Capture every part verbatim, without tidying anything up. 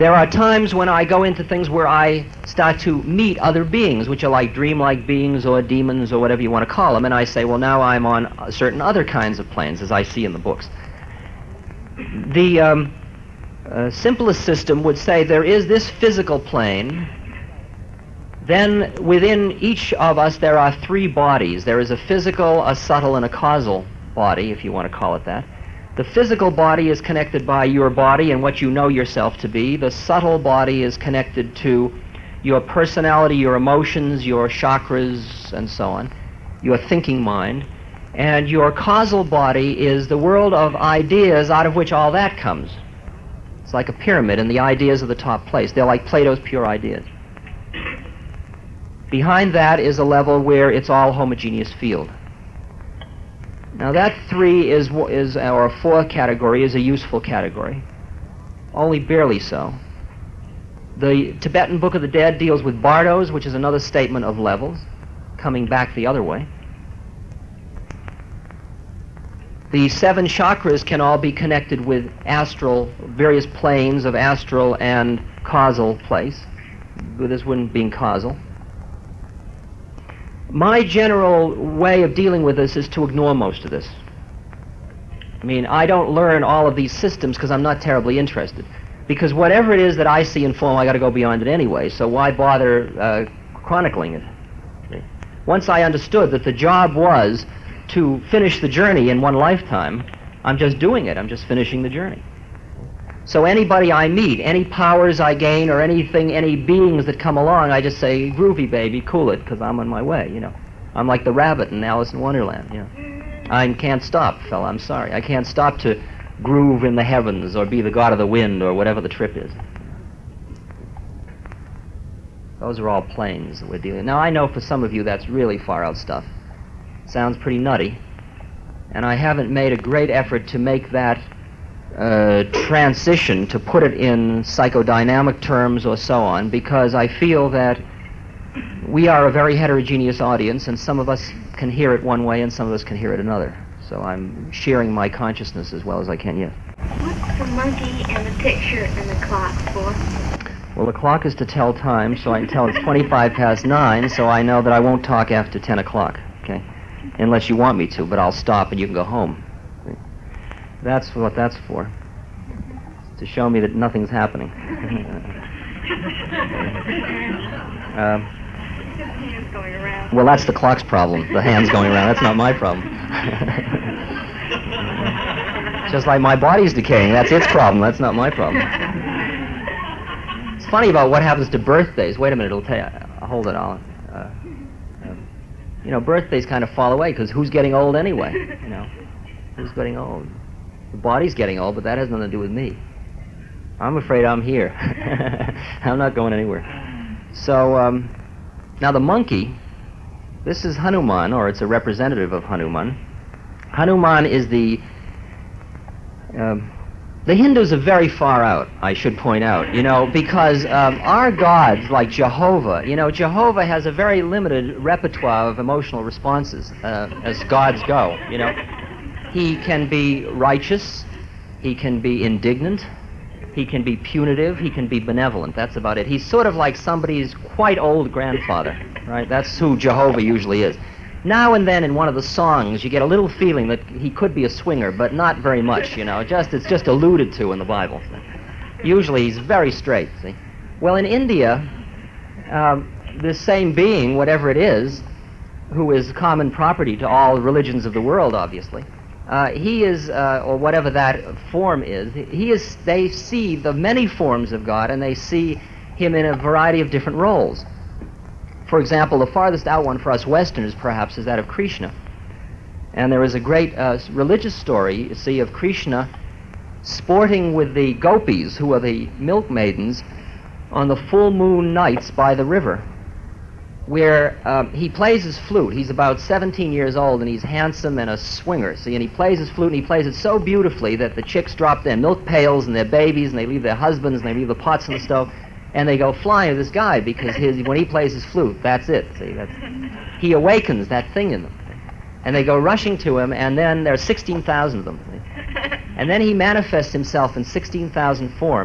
There are times when I go into things where I start to meet other beings, which are like dreamlike beings or demons or whatever you want to call them, and I say, well, now I'm on certain other kinds of planes, as I see in the books. The um, uh, simplest system would say there is this physical plane. Then within each of us there are three bodies. There is a physical, a subtle, and a causal body, if you want to call it that. The physical body is connected by your body and what you know yourself to be. The subtle body is connected to your personality, your emotions, your chakras, and so on, your thinking mind. And your causal body is the world of ideas out of which all that comes. It's like a pyramid, and the ideas are the top place. They're like Plato's pure ideas. Behind that is a level where it's all homogeneous field. Now that three is, is or four category is a useful category, only barely so. The Tibetan Book of the Dead deals with bardos, which is another statement of levels, coming back the other way. The seven chakras can all be connected with astral, various planes of astral and causal place. This wouldn't be causal. My general way of dealing with this is to ignore most of this. I mean, I don't learn all of these systems because I'm not terribly interested. Because whatever it is that I see in form, I got to go beyond it anyway, so why bother uh, chronicling it? Once I understood that the job was to finish the journey in one lifetime, I'm just doing it. I'm just finishing the journey. So anybody I meet, any powers I gain or anything, any beings that come along, I just say, groovy baby, cool it, because I'm on my way, you know. I'm like the rabbit in Alice in Wonderland, you know. I can't stop, fella, I'm sorry. I can't stop to groove in the heavens or be the god of the wind or whatever the trip is. Those are all planes that we're dealing with. Now, I know for some of you that's really far out stuff. Sounds pretty nutty. And I haven't made a great effort to make that Uh, transition, to put it in psychodynamic terms or so on, because I feel that we are a very heterogeneous audience, and some of us can hear it one way and some of us can hear it another. So I'm sharing my consciousness as well as I can, yes. What's the monkey and the picture and the clock for? Well, the clock is to tell time, so I can tell it's twenty-five past nine, so I know that I won't talk after ten o'clock, okay? Unless you want me to, but I'll stop and you can go home. That's what that's for, to show me that nothing's happening. um, well, that's the clock's problem, the hands going around. That's not my problem. Just like my body's decaying, that's its problem. That's not my problem. It's funny about what happens to birthdays. Wait a minute, it'll tell you. I'll hold it on. Uh, um, you know, birthdays kind of fall away, because who's getting old anyway? You know, who's getting old? The body's getting old, but that has nothing to do with me. I'm afraid I'm here. I'm not going anywhere. So, um, now the monkey, this is Hanuman, or it's a representative of Hanuman. Hanuman is the... Um, the Hindus are very far out, I should point out, you know, because um, our gods, like Jehovah, you know, Jehovah has a very limited repertoire of emotional responses uh, as gods go, you know. He can be righteous, he can be indignant, he can be punitive, he can be benevolent. That's about it. He's sort of like somebody's quite old grandfather, right? That's who Jehovah usually is. Now and then in one of the songs you get a little feeling that he could be a swinger, but not very much, you know. Just it's just alluded to in the Bible. Usually he's very straight, see. Well, in India, um, this same being, whatever it is, who is common property to all religions of the world, obviously, Uh, he is, uh, or whatever that form is, he is, they see the many forms of God, and they see him in a variety of different roles. For example, the farthest out one for us Westerners, perhaps, is that of Krishna. And there is a great uh, religious story, you see, of Krishna sporting with the gopis, who are the milk maidens, on the full moon nights by the river, where um, he plays his flute. He's about seventeen years old, and he's handsome and a swinger, see, and he plays his flute, and he plays it so beautifully that the chicks drop their milk pails and their babies, and they leave their husbands, and they leave the pots on the stove, and they go flying to this guy, because his, when he plays his flute, that's it, see, that's, he awakens that thing in them. And they go rushing to him, and then there are sixteen thousand of them, see? And then he manifests himself in sixteen thousand forms,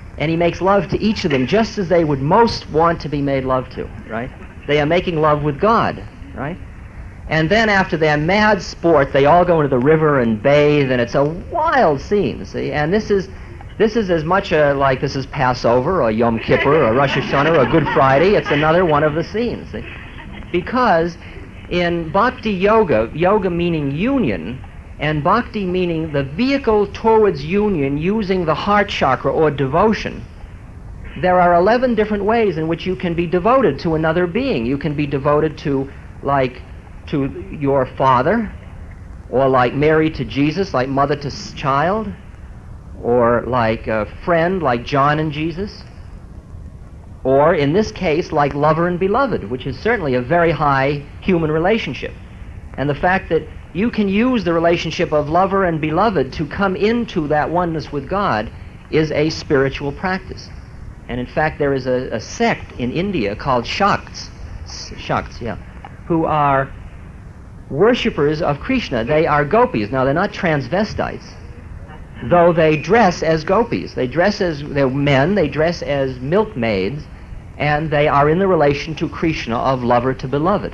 And he makes love to each of them just as they would most want to be made love to, right? They are making love with God, right? And then after their mad sport, they all go into the river and bathe, and it's a wild scene, see? And this is this is as much a, like this is Passover or Yom Kippur or Rosh Hashanah or Good Friday. It's another one of the scenes, see? Because in Bhakti Yoga, yoga meaning union, and Bhakti meaning the vehicle towards union using the heart chakra or devotion, there are eleven different ways in which you can be devoted to another being. You can be devoted to, like, to your father, or like Mary to Jesus, like mother to s- child, or like a friend, like John and Jesus, or in this case, like lover and beloved, which is certainly a very high human relationship. And the fact that you can use the relationship of lover and beloved to come into that oneness with God is a spiritual practice. And in fact, there is a, a sect in India called Shakts, Shakts, yeah, who are worshippers of Krishna. They are gopis. Now, they're not transvestites, though they dress as gopis. They dress as, they're men, they dress as milkmaids, and they are in the relation to Krishna of lover to beloved.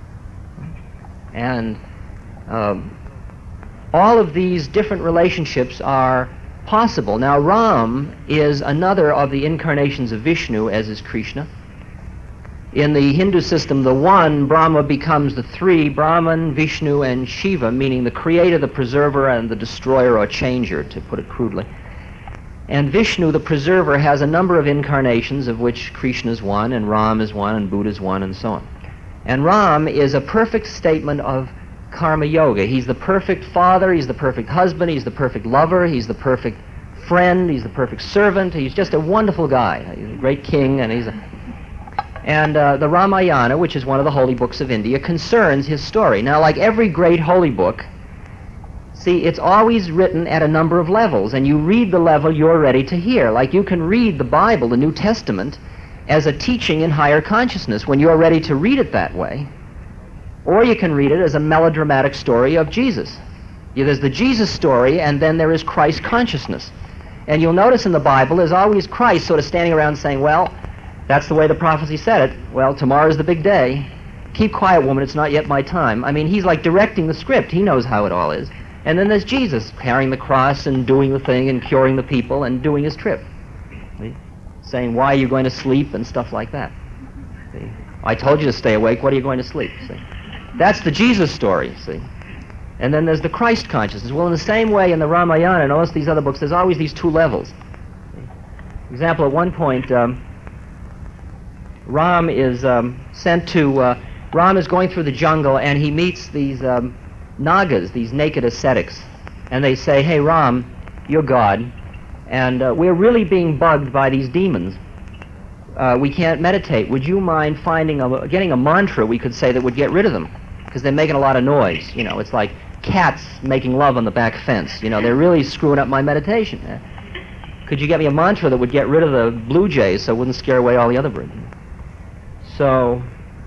And Um, all of these different relationships are possible. Now, Ram is another of the incarnations of Vishnu, as is Krishna. In the Hindu system, the one, Brahma, becomes the three, Brahman, Vishnu, and Shiva, meaning the creator, the preserver, and the destroyer or changer, to put it crudely. And Vishnu, the preserver, has a number of incarnations, of which Krishna is one, and Ram is one, and Buddha is one, and so on. And Ram is a perfect statement of Karma Yoga. He's the perfect father, he's the perfect husband, he's the perfect lover, he's the perfect friend, he's the perfect servant. He's just a wonderful guy. He's a great king, and he's a... And uh, the Ramayana, which is one of the holy books of India, concerns his story. Now, like every great holy book, see, it's always written at a number of levels, and you read the level you're ready to hear. Like you can read the Bible, the New Testament, as a teaching in higher consciousness when you're ready to read it that way. Or you can read it as a melodramatic story of Jesus. Yeah, there's the Jesus story, and then there is Christ consciousness. And you'll notice in the Bible there's always Christ sort of standing around saying, well, that's the way the prophecy said it. Well, tomorrow's the big day. Keep quiet, woman, it's not yet my time. I mean, he's like directing the script. He knows how it all is. And then there's Jesus carrying the cross and doing the thing and curing the people and doing his trip. See? Saying, why are you going to sleep and stuff like that. See? I told you to stay awake. What are you going to sleep? See? That's the Jesus story, see. And then there's the Christ consciousness. Well, in the same way in the Ramayana and most of these other books, there's always these two levels. For example, at one point, um, Ram is um, sent to, uh, Ram is going through the jungle, and he meets these um, Nagas, these naked ascetics. And they say, hey, Ram, you're God, and uh, we're really being bugged by these demons. Uh, we can't meditate. Would you mind finding a, getting a mantra, we could say, that would get rid of them? Because they're making a lot of noise. You know, it's like cats making love on the back fence. You know, they're really screwing up my meditation. Uh, could you get me a mantra that would get rid of the blue jays so it wouldn't scare away all the other birds? So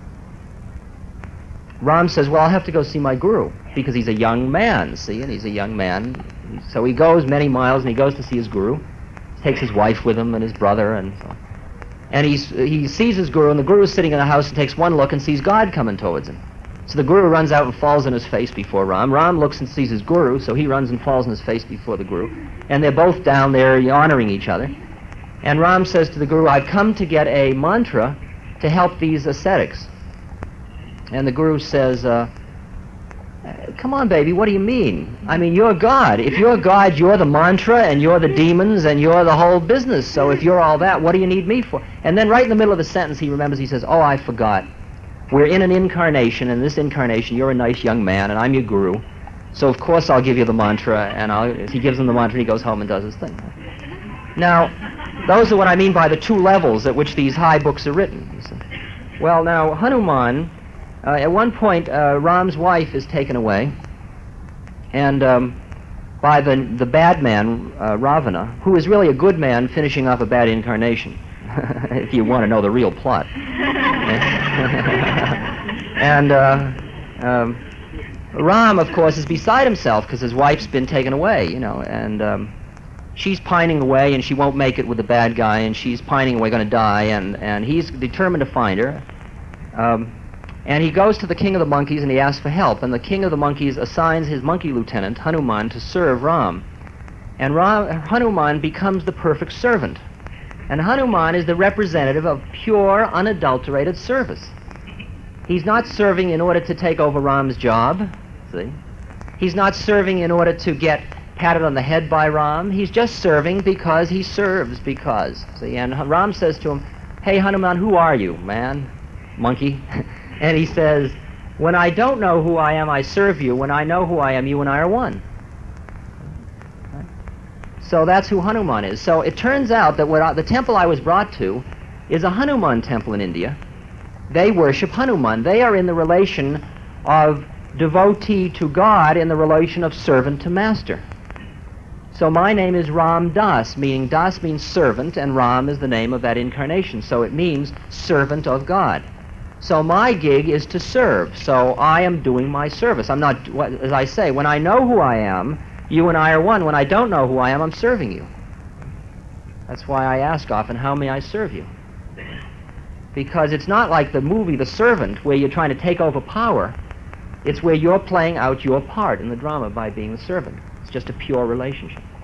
Ram says, well, I'll have to go see my guru, because he's a young man, see, and he's a young man. So he goes many miles, and he goes to see his guru. He takes his wife with him and his brother, and so on. And he's, he sees his guru, and the guru is sitting in a house and takes one look and sees God coming towards him. So the guru runs out and falls on his face before Ram. Ram looks and sees his guru, so he runs and falls on his face before the guru. And they're both down there honoring each other. And Ram says to the guru, I've come to get a mantra to help these ascetics. And the guru says, uh, come on, baby, what do you mean? I mean, you're God. If you're God, you're the mantra, and you're the demons, and you're the whole business. So if you're all that, what do you need me for? And then right in the middle of the sentence, he remembers, he says, oh, I forgot. We're in an incarnation, and in this incarnation, you're a nice young man, and I'm your guru. So of course I'll give you the mantra, and I'll, he gives him the mantra, and he goes home and does his thing. Now, those are what I mean by the two levels at which these high books are written. You see. Well, now, Hanuman, uh, at one point, uh, Ram's wife is taken away, and um, by the, the bad man, uh, Ravana, who is really a good man finishing off a bad incarnation, if you want to know the real plot. And uh, um, Ram, of course, is beside himself because his wife's been taken away, you know, and um, she's pining away and she won't make it with the bad guy, and she's pining away, going to die, and, and he's determined to find her. Um, and he goes to the king of the monkeys and he asks for help, and the king of the monkeys assigns his monkey lieutenant, Hanuman, to serve Ram. And Ram, Hanuman becomes the perfect servant. And Hanuman is the representative of pure, unadulterated service. He's not serving in order to take over Ram's job, see? He's not serving in order to get patted on the head by Ram. He's just serving because he serves because. See? And Ram says to him, "Hey, Hanuman, who are you, man? Monkey?" And he says, "When I don't know who I am, I serve you. When I know who I am, you and I are one." So that's who Hanuman is. So it turns out that what I, the temple I was brought to is a Hanuman temple in India. They worship Hanuman. They are in the relation of devotee to God in the relation of servant to master. So my name is Ram Das, meaning Das means servant, and Ram is the name of that incarnation. So it means servant of God. So my gig is to serve. So I am doing my service. I'm not, as I say, when I know who I am, you and I are one. When I don't know who I am, I'm serving you. That's why I ask often, how may I serve you? Because it's not like the movie The Servant, where you're trying to take over power. It's where you're playing out your part in the drama by being the servant. It's just a pure relationship.